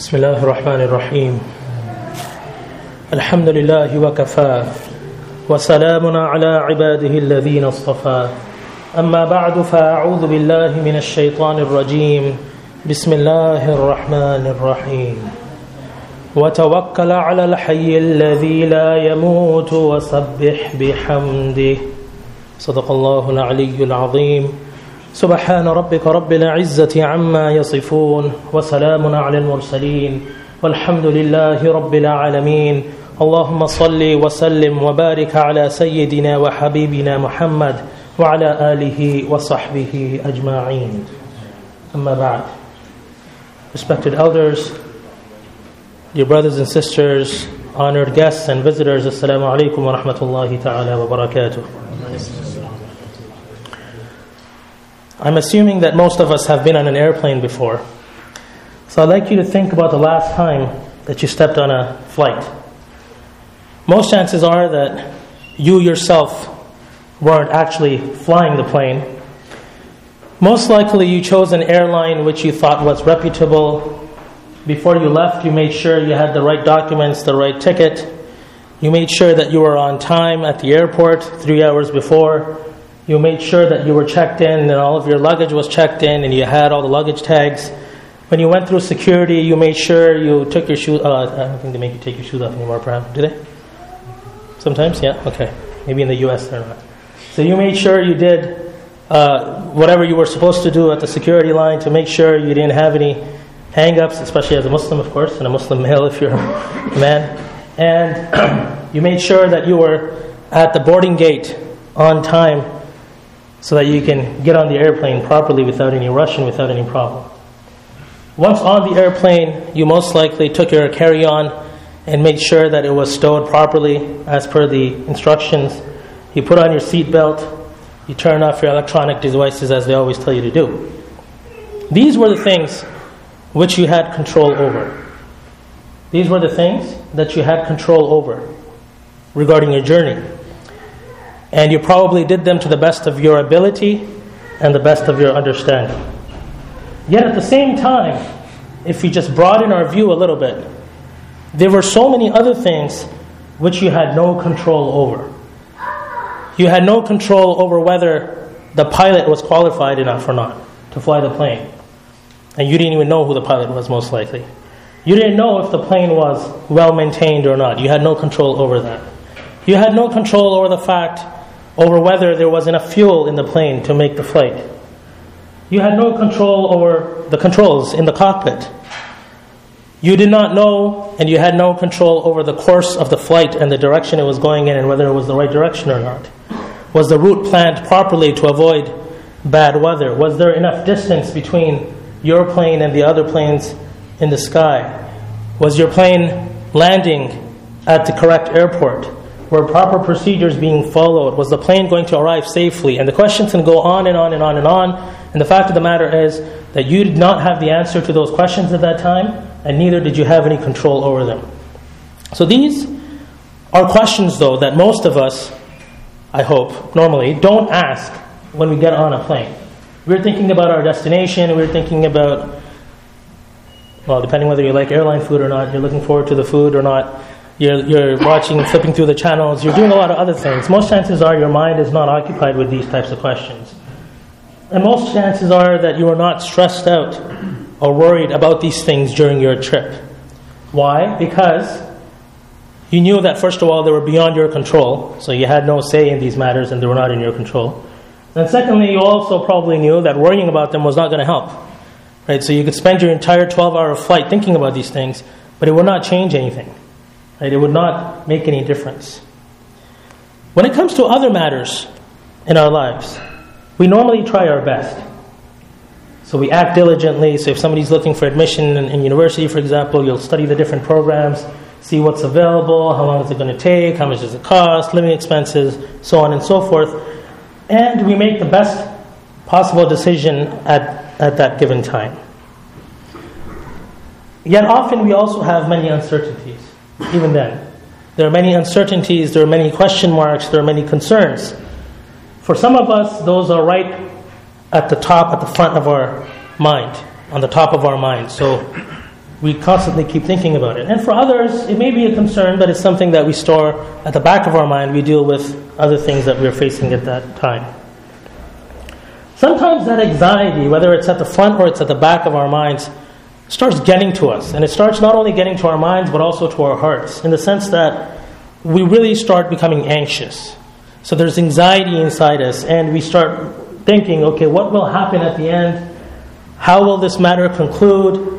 بسم الله الرحمن الرحيم الحمد لله وكفى وسلام على عباده الذين اصطفى أما بعد فأعوذ بالله من الشيطان الرجيم بسم الله الرحمن الرحيم وتوكل على الحي الذي لا يموت وسبح بحمده صدق الله العلي العظيم سبحان ربك رب العزة عما يصفون وسلام على المرسلين والحمد لله رب العالمين اللهم صل وسلم وبارك على سيدنا وحبيبنا محمد وعلى آله وصحبه أجمعين أما بعد. Respected elders, dear brothers and sisters, honored guests and visitors, Assalamu alaikum wa rahmatullahi ta'ala wa barakatuh. I'm assuming that most of us have been on an airplane before. So I'd like you to think about the last time that you stepped on a flight. Most chances are that you yourself weren't actually flying the plane. Most likely you chose an airline which you thought was reputable. Before you left, you made sure you had the right documents, the right ticket. You made sure that you were on time at the airport 3 hours before. You made sure that you were checked in and all of your luggage was checked in and you had all the luggage tags. When you went through security, you made sure you took your shoes. I don't think they make you take your shoes off anymore, perhaps. Do they? Sometimes? Yeah? Okay. Maybe in the US they're not. So you made sure you did whatever you were supposed to do at the security line to make sure you didn't have any hang-ups, especially as a Muslim, of course, and a Muslim male if you're a man. And you made sure that you were at the boarding gate on time so that you can get on the airplane properly without any rush and without any problem. Once on the airplane, you most likely took your carry-on and made sure that it was stowed properly as per the instructions. You put on your seat belt. You turn off your electronic devices as they always tell you to do. These were the things which you had control over. These were the things that you had control over regarding your journey. And you probably did them to the best of your ability and the best of your understanding. Yet at the same time, if we just broaden our view a little bit, there were so many other things which you had no control over. You had no control over whether the pilot was qualified enough or not to fly the plane. And you didn't even know who the pilot was, most likely. You didn't know if the plane was well maintained or not. You had no control over that. You had no control over the fact over whether there was enough fuel in the plane to make the flight. You had no control over the controls in the cockpit. You did not know, and you had no control over the course of the flight and the direction it was going in and whether it was the right direction or not. Was the route planned properly to avoid bad weather? Was there enough distance between your plane and the other planes in the sky? Was your plane landing at the correct airport? Were proper procedures being followed? Was the plane going to arrive safely? And the questions can go on and on and on and on. And the fact of the matter is that you did not have the answer to those questions at that time, and neither did you have any control over them. So these are questions, though, that most of us, I hope, normally don't ask when we get on a plane. We're thinking about our destination, we're thinking about, well, depending whether you like airline food or not, you're looking forward to the food or not, you're watching, flipping through the channels, you're doing a lot of other things. Most chances are your mind is not occupied with these types of questions. And most chances are that you are not stressed out or worried about these things during your trip. Why? Because you knew that, first of all, they were beyond your control, so you had no say in these matters and they were not in your control. And secondly, you also probably knew that worrying about them was not going to help. Right? So you could spend your entire 12-hour flight thinking about these things, but it would not change anything. Right? It would not make any difference. When it comes to other matters in our lives, we normally try our best. So we act diligently. So if somebody's looking for admission in university, for example, you'll study the different programs, see what's available, how long is it going to take, how much does it cost, living expenses, so on and so forth. And we make the best possible decision at that given time. Yet often we also have many uncertainties. Even then, there are many uncertainties, there are many question marks, there are many concerns. For some of us, those are right at the top, at the front of our mind, on the top of our mind. So we constantly keep thinking about it. And for others, it may be a concern, but it's something that we store at the back of our mind. We deal with other things that we're facing at that time. Sometimes that anxiety, whether it's at the front or it's at the back of our minds, starts getting to us. And it starts not only getting to our minds, but also to our hearts, in the sense that we really start becoming anxious. So there's anxiety inside us, and we start thinking, okay, what will happen at the end? How will this matter conclude?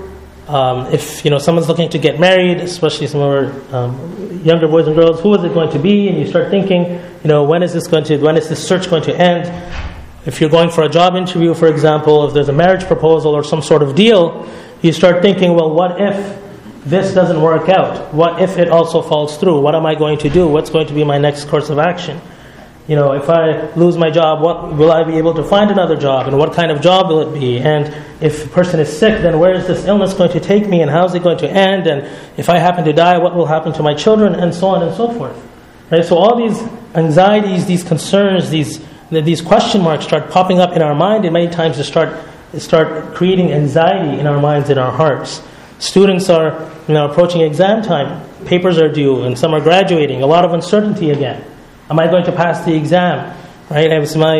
If someone's looking to get married, especially some of our younger boys and girls, who is it going to be? And you start thinking, when is this search going to end? If you're going for a job interview, for example, if there's a marriage proposal or some sort of deal, you start thinking, well, what if this doesn't work out? What if it also falls through? What am I going to do? What's going to be my next course of action? If I lose my job, what will I be able to find another job? And what kind of job will it be? And if a person is sick, then where is this illness going to take me? And how is it going to end? And if I happen to die, what will happen to my children? And so on and so forth. Right? So all these anxieties, these concerns, these question marks start popping up in our mind, and many times they start creating anxiety in our minds and our hearts. Students are approaching exam time. Papers are due, and some are graduating. A lot of uncertainty again. Am I going to pass the exam? Right? Is my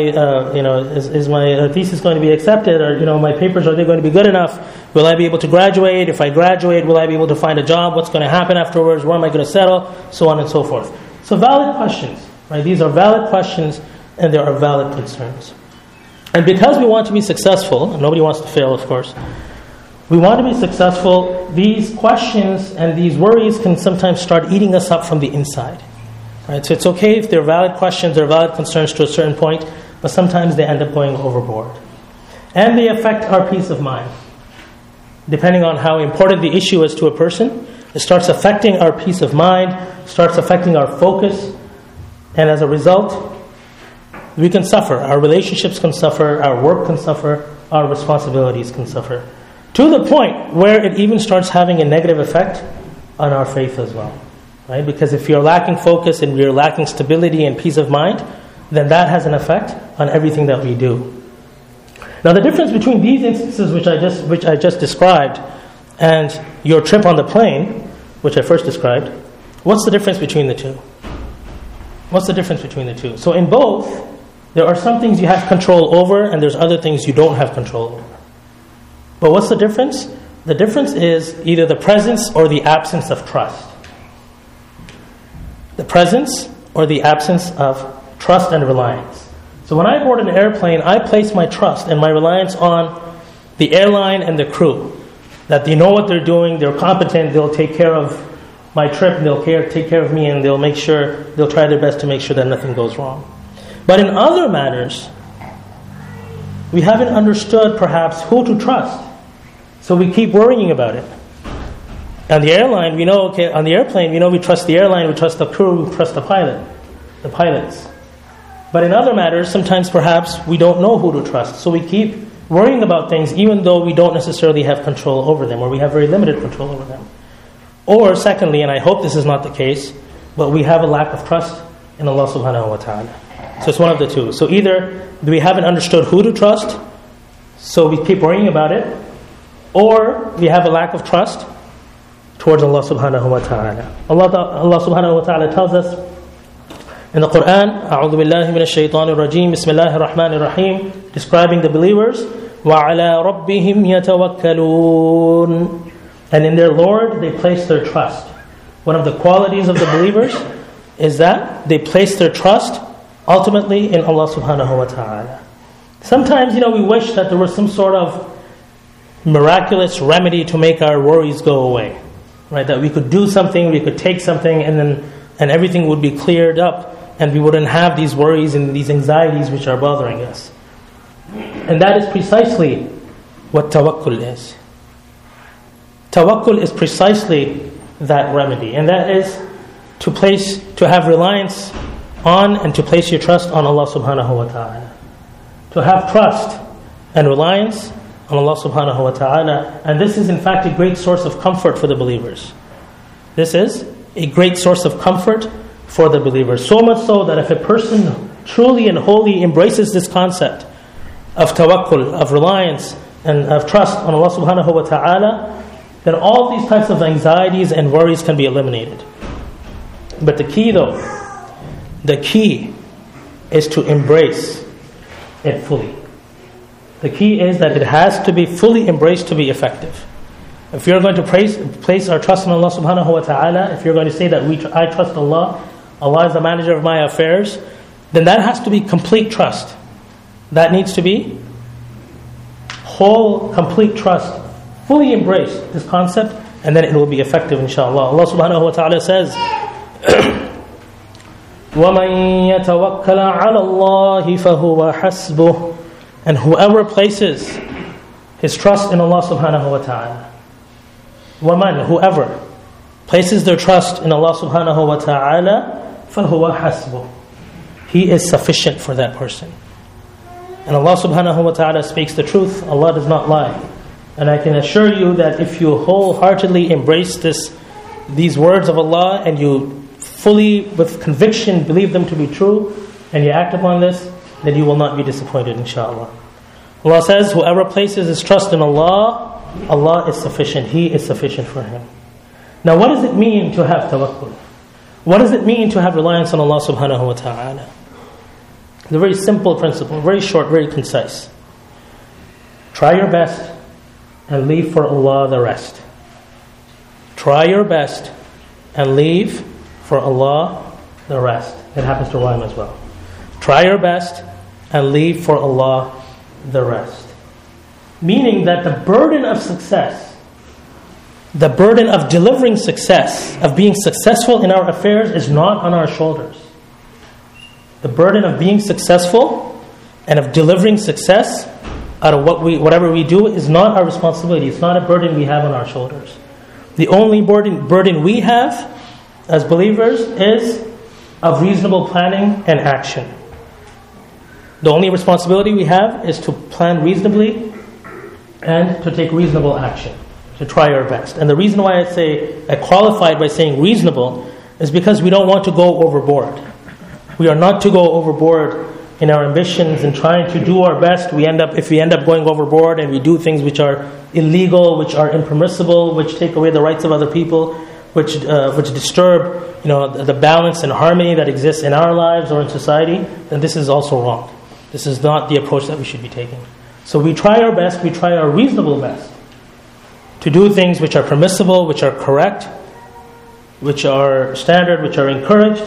is my thesis going to be accepted? Or my papers, are they going to be good enough? Will I be able to graduate? If I graduate, will I be able to find a job? What's going to happen afterwards? Where am I going to settle? So on and so forth. So valid questions. Right? These are valid questions, and there are valid concerns. And because we want to be successful, and nobody wants to fail, of course, we want to be successful. These questions and these worries can sometimes start eating us up from the inside. Right? So it's okay if they're valid questions, they're valid concerns to a certain point, but sometimes they end up going overboard. And they affect our peace of mind. Depending on how important the issue is to a person, it starts affecting our peace of mind, starts affecting our focus, and as a result, we can suffer. Our relationships can suffer, our work can suffer, our responsibilities can suffer. To the point where it even starts having a negative effect on our faith as well. Right? Because if you're lacking focus and you're lacking stability and peace of mind, then that has an effect on everything that we do. Now the difference between these instances which I just described and your trip on the plane, which I first described, what's the difference between the two? What's the difference between the two? So in both, there are some things you have control over and there's other things you don't have control over. But what's the difference? The difference is either the presence or the absence of trust. The presence or the absence of trust and reliance. So when I board an airplane, I place my trust and my reliance on the airline and the crew. That they know what they're doing, they're competent, they'll take care of my trip, and they'll take care of me, and they'll try their best to make sure that nothing goes wrong. But in other matters, we haven't understood perhaps who to trust. So we keep worrying about it. On the airline, we know, on the airplane, we trust the airline, we trust the crew, we trust the pilots. But in other matters, sometimes perhaps we don't know who to trust. So we keep worrying about things even though we don't necessarily have control over them, or we have very limited control over them. Or secondly, and I hope this is not the case, but we have a lack of trust in Allah subhanahu wa ta'ala. So it's one of the two. So either we haven't understood who to trust, so we keep worrying about it, or we have a lack of trust towards Allah subhanahu wa ta'ala. Allah subhanahu wa ta'ala tells us in the Quran, أعوذ بالله من الشيطان الرجيم بسم الله الرحمن الرحيم, describing the believers, وعلى ربهم يتوكلون, and in their Lord they place their trust. One of the qualities of the believers is that they place their trust ultimately in Allah subhanahu wa ta'ala. Sometimes, we wish that there was some sort of miraculous remedy to make our worries go away. Right? That we could do something, we could take something, and everything would be cleared up, and we wouldn't have these worries and these anxieties which are bothering us. And that is precisely what tawakkul is. Tawakkul is precisely that remedy, and that is to have reliance on and to place your trust on Allah subhanahu wa ta'ala. To have trust and reliance on Allah subhanahu wa ta'ala. And this is in fact a great source of comfort for the believers. This is a great source of comfort for the believers. So much so that if a person truly and wholly embraces this concept of tawakkul, of reliance, and of trust on Allah subhanahu wa ta'ala, then all these types of anxieties and worries can be eliminated. But the key is to embrace it fully. The key is that it has to be fully embraced to be effective. If you're going to place our trust in Allah subhanahu wa ta'ala, if you're going to say that I trust Allah, Allah is the manager of my affairs, then that has to be complete trust. That needs to be whole, complete trust. Fully embrace this concept, and then it will be effective, inshallah. Allah subhanahu wa ta'ala says, وَمَن يَتَوَكَّلَ عَلَى اللَّهِ فَهُوَ حَسْبُهُ. And whoever places his trust in Allah subhanahu wa ta'ala, وَمَن, whoever places their trust in Allah subhanahu wa ta'ala, فَهُوَ حَسْبُهُ. He is sufficient for that person. And Allah subhanahu wa ta'ala speaks the truth. Allah does not lie. And I can assure you that if you wholeheartedly embrace these words of Allah, and you fully, with conviction, believe them to be true, and you act upon this, then you will not be disappointed, inshallah. Allah says, whoever places his trust in Allah, Allah is sufficient. He is sufficient for him. Now, what does it mean to have tawakkul? What does it mean to have reliance on Allah subhanahu wa ta'ala? It's a very simple principle, very short, very concise. Try your best and leave for Allah the rest. Try your best and leave for Allah the rest. It happens to rhyme as well. Try your best and leave for Allah the rest. Meaning that the burden of success, the burden of delivering success, of being successful in our affairs is not on our shoulders. The burden of being successful and of delivering success out of whatever we do is not our responsibility. It's not a burden we have on our shoulders. The only burden we have as believers is of reasonable planning and action. The only responsibility we have is to plan reasonably and to take reasonable action, to try our best. And the reason why I qualified by saying reasonable is because we don't want to go overboard. We are not to go overboard in our ambitions and trying to do our best. If we end up going overboard and we do things which are illegal, which are impermissible, which take away the rights of other people, which disturb the balance and harmony that exists in our lives or in society, then this is also wrong. This is not the approach that we should be taking. So we try our best, we try our reasonable best to do things which are permissible, which are correct, which are standard, which are encouraged,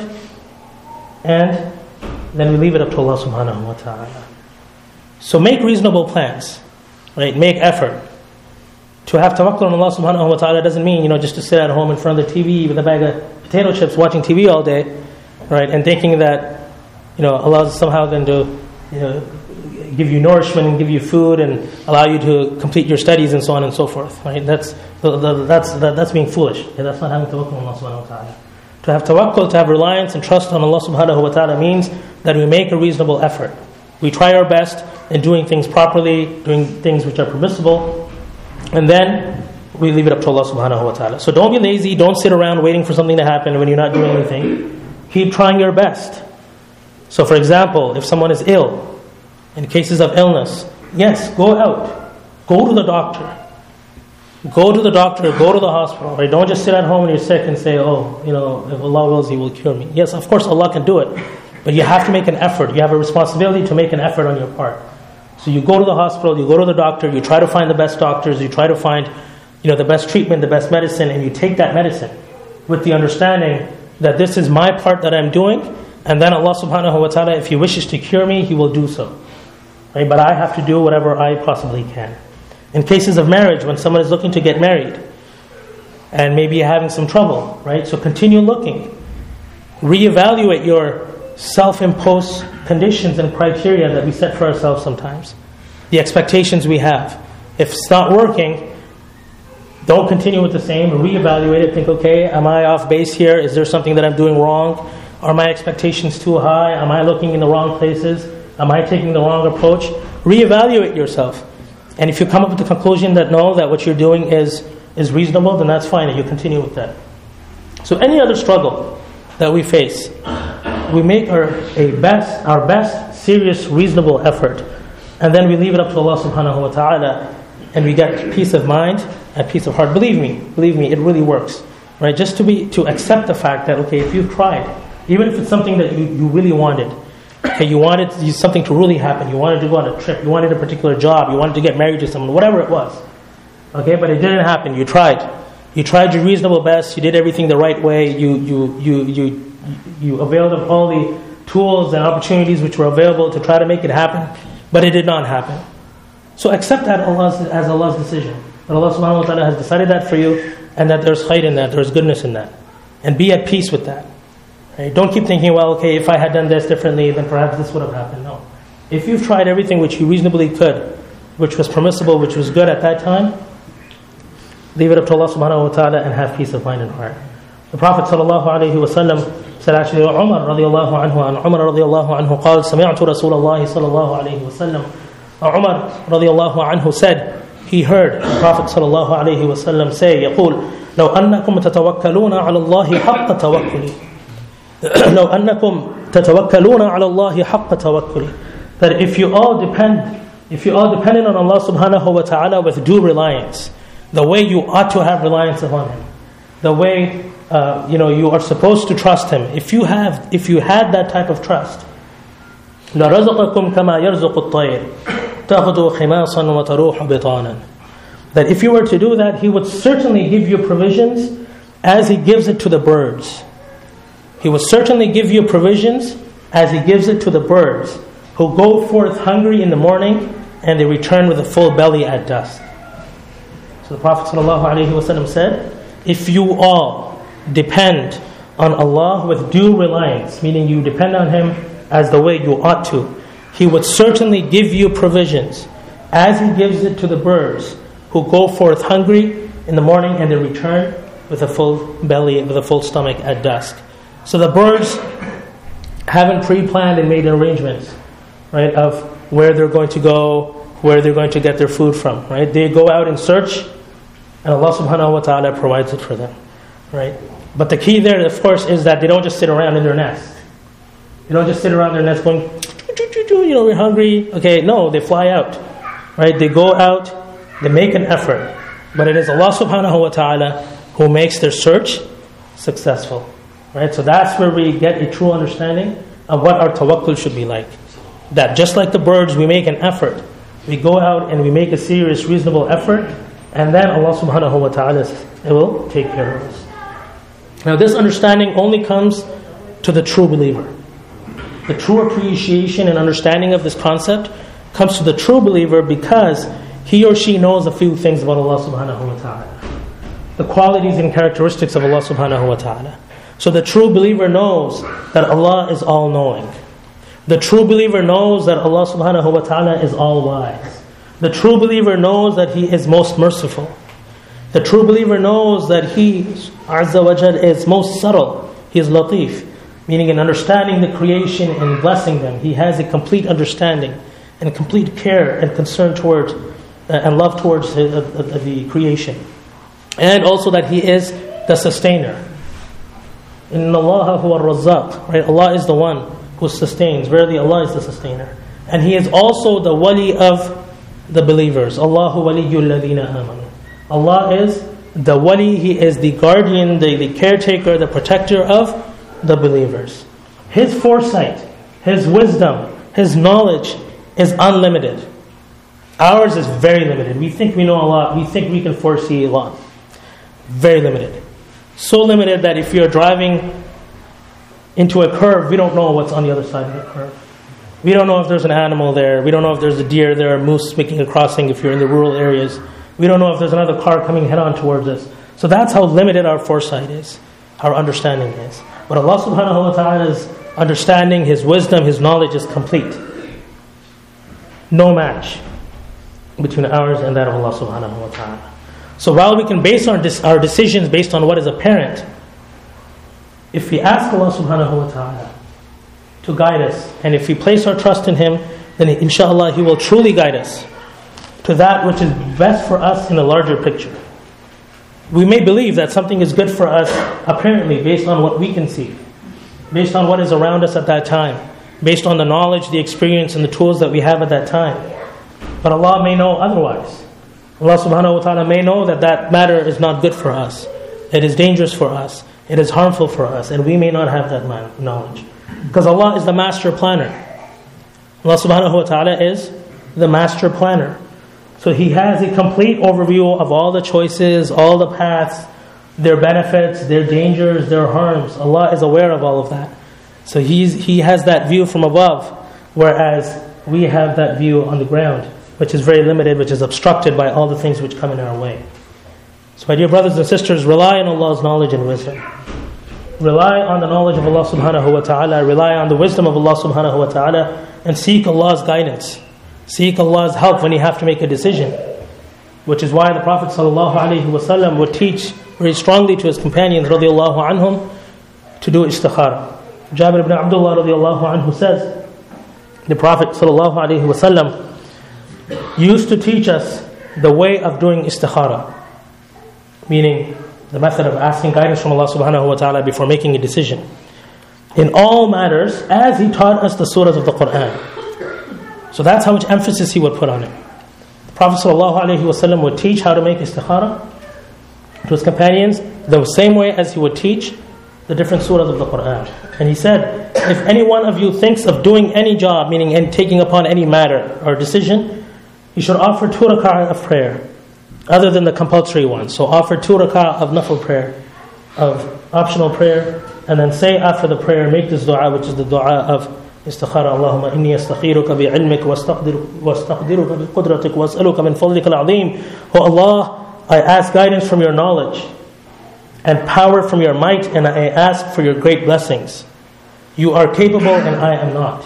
and then we leave it up to Allah subhanahu wa ta'ala. So make reasonable plans, right? Make effort. To have tawakkul on Allah subhanahu wa ta'ala doesn't mean, just to sit at home in front of the TV with a bag of potato chips watching TV all day, right? And thinking that, Allah is somehow going to, give you nourishment and give you food and allow you to complete your studies and so on and so forth, right? That's being foolish. That's not having tawakkul on Allah subhanahu wa ta'ala. To have tawakkul, to have reliance and trust on Allah subhanahu wa ta'ala means that we make a reasonable effort. We try our best in doing things properly, doing things which are permissible, and then we leave it up to Allah subhanahu wa ta'ala. So don't be lazy, don't sit around waiting for something to happen when you're not doing anything. Keep trying your best. So for example, if someone is ill, in cases of illness, yes, go out. Go to the doctor. Go to the doctor, go to the hospital. Right? Don't just sit at home when you're sick and say, if Allah wills, He will cure me. Yes, of course Allah can do it. But you have to make an effort. You have a responsibility to make an effort on your part. So you go to the hospital, you go to the doctor, you try to find the best doctors, you try to find the best treatment, the best medicine, and you take that medicine with the understanding that this is my part that I'm doing, and then Allah subhanahu wa ta'ala, if He wishes to cure me, He will do so. Right? But I have to do whatever I possibly can. In cases of marriage, when someone is looking to get married and maybe having some trouble, right? So continue looking. Reevaluate your self-imposed conditions and criteria that we set for ourselves sometimes. The expectations we have. If it's not working, don't continue with the same. Reevaluate it. Think, okay, am I off base here? Is there something that I'm doing wrong? Are my expectations too high? Am I looking in the wrong places? Am I taking the wrong approach? Reevaluate yourself. And if you come up with the conclusion that what you're doing is reasonable, then that's fine, and you continue with that. So any other struggle that we face, we make our best, serious, reasonable effort, and then we leave it up to Allah subhanahu wa ta'ala and we get peace of mind and peace of heart. Believe me, it really works. Right? Just to accept the fact that, okay, if you've tried, even if it's something that you really wanted, okay, you wanted something to really happen, you wanted to go on a trip, you wanted a particular job, you wanted to get married to someone, whatever it was, okay, but it didn't happen. You tried your reasonable best, you did everything the right way, you availed of all the tools and opportunities which were available to try to make it happen, but it did not happen. So accept that as Allah's decision. That Allah subhanahu wa ta'ala has decided that for you, and that there's khayr in that, there's goodness in that. And be at peace with that. Right? Don't keep thinking, well, okay, if I had done this differently, then perhaps this would have happened. No. If you've tried everything which you reasonably could, which was permissible, which was good at that time, leave it up to Allah subhanahu wa ta'ala and have peace of mind and heart. The Prophet sallallahu alayhi wa sallam said, actually, Umar radiallahu anhu, and Umar radiallahu anhu قال سمعت رسول الله صلى الله عليه وسلم. Umar radiallahu anhu said, he heard the Prophet sallallahu alayhi wa sallam say, يقول لو أنكم تتوكلون على الله حق توكلي لو أنكم تتوكلون على الله حق توكلي. That if you all dependent on Allah subhanahu wa ta'ala with due reliance, the way you ought to have reliance upon Him, the way you are supposed to trust Him, if you had that type of trust, لرزقكم كما يرزق الطير تأخذ خماصا وتروح بطانا. That if you were to do that, He would certainly give you provisions as He gives it to the birds. He would certainly give you provisions as He gives it to the birds, who go forth hungry in the morning and they return with a full belly at dusk. So the Prophet ﷺ said, if you all depend on Allah with due reliance, meaning you depend on Him as the way you ought to, He would certainly give you provisions as He gives it to the birds who go forth hungry in the morning and they return with a full belly, with a full stomach at dusk. So the birds haven't pre-planned and made arrangements, right, of where they're going to go, where they're going to get their food from, right? They go out and search, and Allah subhanahu wa ta'ala provides it for them, right? But the key there, of course, is that they don't just sit around in their nest. They don't just sit around their nest going, we're hungry. Okay, no, they fly out, right? They go out, they make an effort. But it is Allah subhanahu wa ta'ala who makes their search successful, right? So that's where we get a true understanding of what our tawakkul should be like. That just like the birds, we make an effort. We go out and we make a serious, reasonable effort, and then Allah subhanahu wa ta'ala will take care of us. Now this understanding only comes to the true believer. The true appreciation and understanding of this concept comes to the true believer because he or she knows a few things about Allah subhanahu wa ta'ala. The qualities and characteristics of Allah subhanahu wa ta'ala. So the true believer knows that Allah is all-knowing. The true believer knows that Allah subhanahu wa ta'ala is all-wise. The true believer knows that He is most merciful. The true believer knows that He, Azza wa Jal, is most subtle. He is latif, meaning in understanding the creation and blessing them. He has a complete understanding and complete care and concern towards and love towards the creation. And also that He is the sustainer. Inna Allah huwa ar-razzaq. Right? Allah is the one who sustains. Verily Allah is the sustainer. And He is also the wali of the believers. Allahu waliyul ladina amanu. Allah is the wali, He is the guardian, the caretaker, the protector of the believers. His foresight, His wisdom, His knowledge is unlimited. Ours is very limited. We think we know a lot. We think we can foresee a lot. Very limited. So limited that if you're driving into a curve, we don't know what's on the other side of the curve. We don't know if there's an animal there. We don't know if there's a deer there, a moose making a crossing if you're in the rural areas. We don't know if there's another car coming head-on towards us. So that's how limited our foresight is, our understanding is. But Allah subhanahu wa ta'ala's understanding, His wisdom, His knowledge is complete. No match between ours and that of Allah subhanahu wa ta'ala. So while we can base our decisions based on what is apparent, if we ask Allah subhanahu wa ta'ala to guide us, and if we place our trust in Him, then inshallah He will truly guide us to that which is best for us in a larger picture. We may believe that something is good for us apparently based on what we can see, based on what is around us at that time, based on the knowledge, the experience, and the tools that we have at that time. But Allah may know otherwise. Allah subhanahu wa ta'ala may know that that matter is not good for us. It is dangerous for us. It is harmful for us. And we may not have that knowledge. Because Allah is the master planner. Allah subhanahu wa ta'ala is the master planner. So He has a complete overview of all the choices, all the paths, their benefits, their dangers, their harms. Allah is aware of all of that. So He has that view from above, whereas we have that view on the ground, which is very limited, which is obstructed by all the things which come in our way. So my dear brothers and sisters, rely on Allah's knowledge and wisdom. Rely on the knowledge of Allah subhanahu wa ta'ala, rely on the wisdom of Allah subhanahu wa ta'ala, and seek Allah's guidance. Seek Allah's help when you have to make a decision. Which is why the Prophet sallallahu alaihi wasallam would teach very strongly to his companions radiallahu anhum to do istikhara. Jabir ibn Abdullah radiallahu anhu says, the Prophet sallallahu alaihi wasallam used to teach us the way of doing istikhara, meaning the method of asking guidance from Allah subhanahu wa ta'ala before making a decision in all matters, as He taught us the surahs of the Quran. So that's how much emphasis He would put on it. The Prophet sallallahu alaihi wasallam would teach how to make istikhara to his companions the same way as He would teach the different surahs of the Quran. And He said, if any one of you thinks of doing any job, meaning and taking upon any matter or decision, you should offer 2 rak'ah of prayer, other than the compulsory one. So offer 2 rak'ah of nafil prayer, of optional prayer, and then say after the prayer, make this dua, which is the dua of istikhara. Allahumma inni astakhiruka bi'ilmik wastaqdiruka biqudratik was'aluka min fadlika al-azim. Oh Allah, I ask guidance from your knowledge and power from your might, and I ask for your great blessings. You are capable and I am not.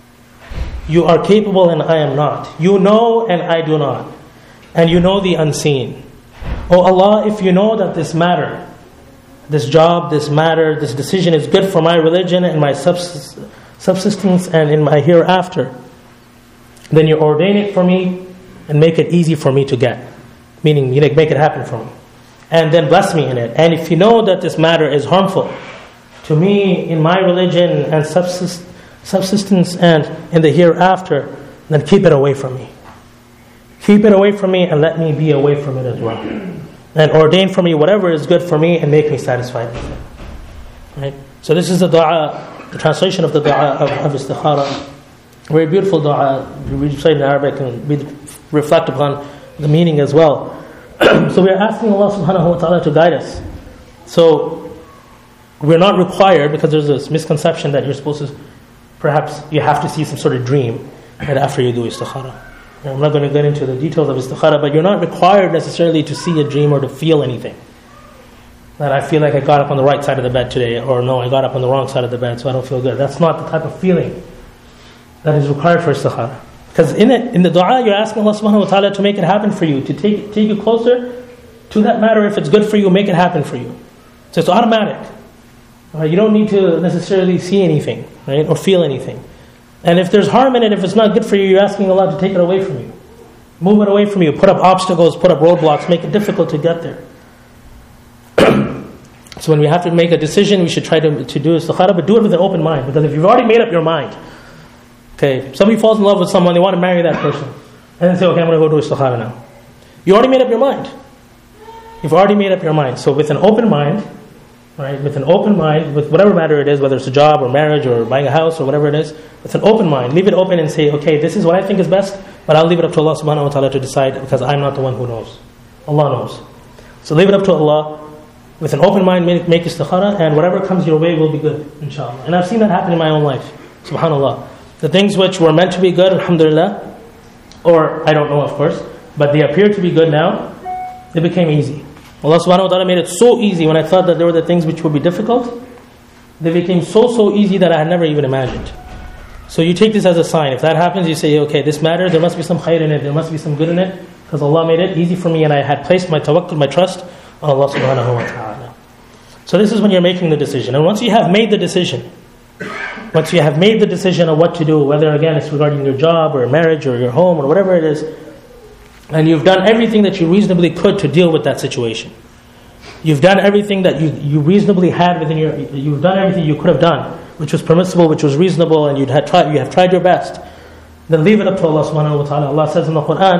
You are capable and I am not. You know and I do not. And you know the unseen. Oh Allah, if you know that this matter, this job, this matter, this decision is good for my religion and my subsistence and in my hereafter, then you ordain it for me and make it easy for me to get. Meaning, you make it happen for me. And then bless me in it. And if you know that this matter is harmful to me in my religion and subsistence and in the hereafter, then keep it away from me. Keep it away from me and let me be away from it as well. And ordain for me whatever is good for me and make me satisfied with it. Right? So this is the dua, the translation of the dua of istikhara. Very beautiful dua. We recite in Arabic and we reflect upon the meaning as well. So we are asking Allah subhanahu wa ta'ala to guide us. So we're not required, because there's this misconception that you're supposed to, perhaps you have to see some sort of dream right after you do istikhara. I'm not going to get into the details of istikhara, but you're not required necessarily to see a dream or to feel anything. That I feel like I got up on the right side of the bed today, or no, I got up on the wrong side of the bed, so I don't feel good. That's not the type of feeling that is required for istikhara. Because in the dua, you're asking Allah subhanahu wa ta'ala to make it happen for you, to take you closer to that matter. If it's good for you, make it happen for you. So it's automatic. Right? You don't need to necessarily see anything, right, or feel anything. And if there's harm in it, if it's not good for you, you're asking Allah to take it away from you. Move it away from you. Put up obstacles, put up roadblocks, make it difficult to get there. So when we have to make a decision, we should try to do istikhara, but do it with an open mind. Because if you've already made up your mind, okay, somebody falls in love with someone, they want to marry that person, and then say, okay, I'm going to go do istikhara now. You already made up your mind. You've already made up your mind. So with an open mind, right, with an open mind, with whatever matter it is, whether it's a job or marriage or buying a house or whatever it is, with an open mind, leave it open and say, okay, this is what I think is best, but I'll leave it up to Allah subhanahu wa ta'ala to decide, because I'm not the one who knows. Allah knows. So leave it up to Allah. With an open mind, make istikhara, and whatever comes your way will be good, inshallah. And I've seen that happen in my own life, subhanallah. The things which were meant to be good, alhamdulillah, or I don't know, of course, but they appear to be good now, they became easy. Allah subhanahu wa ta'ala made it so easy. When I thought that there were the things which would be difficult, they became so easy that I had never even imagined. So you take this as a sign. If that happens, you say, okay, this matter, there must be some khair in it, there must be some good in it, because Allah made it easy for me and I had placed my tawakkul, my trust on Allah subhanahu wa ta'ala. So this is when you're making the decision. And once you have made the decision, once you have made the decision of what to do, whether again it's regarding your job or marriage or your home or whatever it is, and you've done everything that you reasonably could to deal with that situation. You've done everything that you reasonably had within you've done everything you could have done, which was permissible, which was reasonable, and you have tried your best. Then leave it up to Allah subhanahu wa ta'ala. Allah says in the Quran,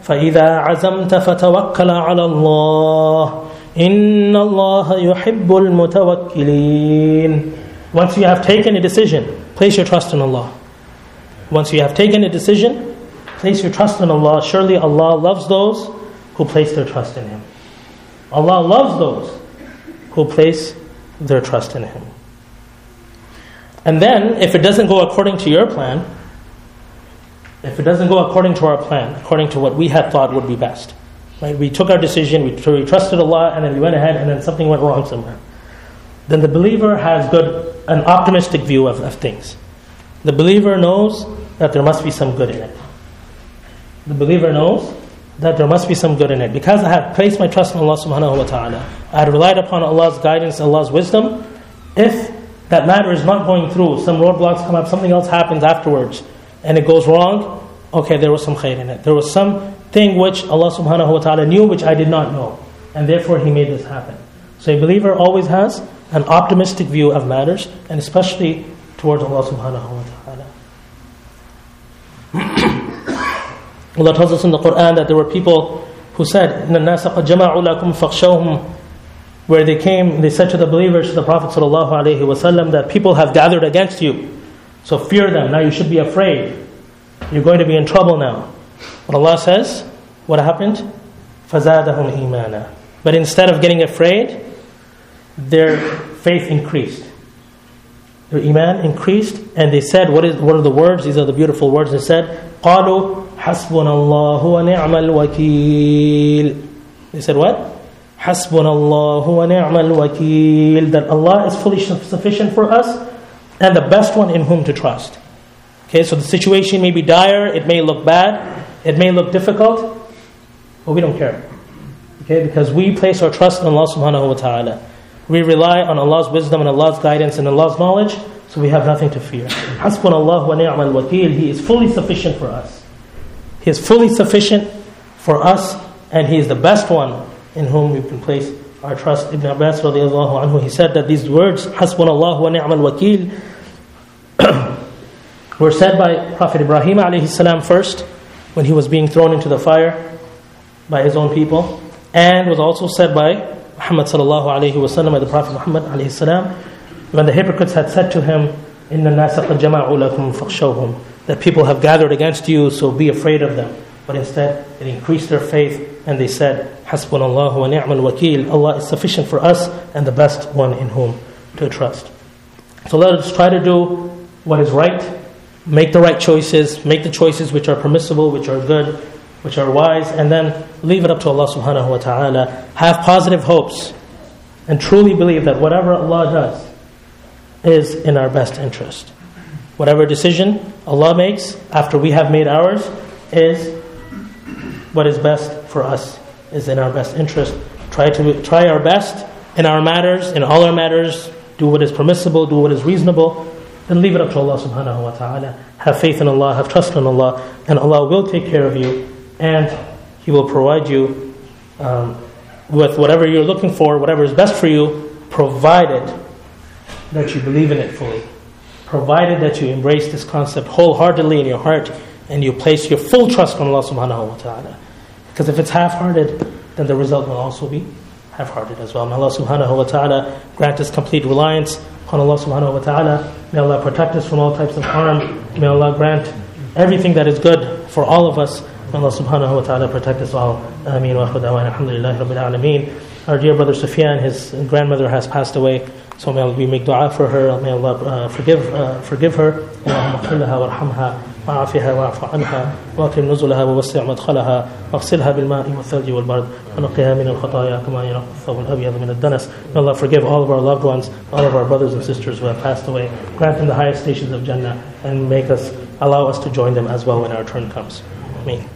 فَإِذَا عَزَمْتَ فَتَوَكَّلَ عَلَى اللَّهِ إِنَّ اللَّهَ يُحِبُّ الْمُتَوَكِّلِينَ. Once you have taken a decision, place your trust in Allah. Once you have taken a decision, place your trust in Allah. Surely Allah loves those who place their trust in Him. Allah loves those who place their trust in Him. And then, if it doesn't go according to your plan, if it doesn't go according to our plan, according to what we had thought would be best, right? We took our decision, we trusted Allah, and then we went ahead, and then something went wrong somewhere. Then the believer has an optimistic view of things. The believer knows that there must be some good in it. The believer knows that there must be some good in it. Because I have placed my trust in Allah subhanahu wa ta'ala, I had relied upon Allah's guidance, Allah's wisdom. If that matter is not going through, some roadblocks come up, something else happens afterwards, and it goes wrong, okay, there was some khair in it. There was something which Allah subhanahu wa ta'ala knew, which I did not know. And therefore He made this happen. So a believer always has an optimistic view of matters, and especially towards Allah subhanahu wa ta'ala. Allah tells us in the Quran that there were people who said, إِنَّ النَّاسَ قَدْ جَمَعُوا لَكُمْ فَخْشَوْهُمْ, where they said to the believers, to the Prophet sallallahu alaihi wasallam, that people have gathered against you, so fear them. Now you should be afraid. You're going to be in trouble now. But Allah says, what happened? فَزَادَهُمْ إِيمَانًا. But instead of getting afraid, their faith increased. Their iman increased, and they said, what are the words? These are the beautiful words. They said, قَالُوا حَسْبُنَا اللَّهُ وَنِعْمَ الْوَكِيلِ. They said what? حَسْبُنَا اللَّهُ وَنِعْمَ الْوَكِيلِ. That Allah is fully sufficient for us, and the best one in whom to trust. Okay, so the situation may be dire, it may look bad, it may look difficult, but we don't care. Okay, because we place our trust in Allah subhanahu wa ta'ala. We rely on Allah's wisdom and Allah's guidance and Allah's knowledge, so we have nothing to fear. Hasbunallahu wa ni'mal wakeel. He is fully sufficient for us. He is fully sufficient for us, and He is the best one in whom we can place our trust. Ibn Abbas radiallahu anhu, he said that these words, Hasbunallahu wa ni'mal wakeel, were said by Prophet Ibrahim alayhi salam first, when he was being thrown into the fire by his own people, and was also said by Muhammad sallallahu alayhi wa sallam, by the Prophet Muhammad alayhi salam, when the hypocrites had said to him, إِنَّ النَّاسَ قَدْ جَمَعُوا لَكُمْ فَخْشَوْهُمْ, that people have gathered against you, so be afraid of them. But instead, it increased their faith, and they said, حَسْبُنَ اللَّهُ وَنِعْمَ الْوَكِيلِ. Allah is sufficient for us, and the best one in whom to trust. So let us try to do what is right, make the right choices, make the choices which are permissible, which are good, which are wise, and then leave it up to Allah subhanahu wa ta'ala. Have positive hopes, and truly believe that whatever Allah does is in our best interest. Whatever decision Allah makes after we have made ours is what is best for us, is in our best interest. Try our best in our matters, in all our matters. Do what is permissible, do what is reasonable, then leave it up to Allah subhanahu wa ta'ala. Have faith in Allah, have trust in Allah, and Allah will take care of you, and He will provide you with whatever you're looking for, whatever is best for you, provided that you believe in it fully, provided that you embrace this concept wholeheartedly in your heart, and you place your full trust on Allah subhanahu wa ta'ala. Because if it's half-hearted, then the result will also be half-hearted as well. May Allah subhanahu wa ta'ala grant us complete reliance on Allah subhanahu wa ta'ala. May Allah protect us from all types of harm. May Allah grant everything that is good for all of us. May Allah subhanahu wa ta'ala protect us all. Ameen wa akhudawana alhamdulillahi rabbil alameen. Our dear brother Sufyan, his grandmother has passed away. So may we make dua for her. May Allah forgive her. Allahumma ighfir laha warhamha وعافها واعف عنها واكرم نزلها ووسع مدخلها واغسلها بالماء والثلج والبرد ونقها من الخطايا كما ينقى الثوب الابيض من الدنس. May Allah forgive all of our loved ones, all of our brothers and sisters who have passed away. Grant them the highest stations of Jannah, and allow us to join them as well when our turn comes. Ameen.